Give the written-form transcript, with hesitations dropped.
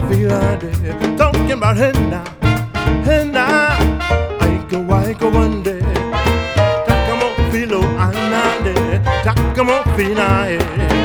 feel day. Talking about hey now, I go one day. Giacomo filo anade, Giacomo fina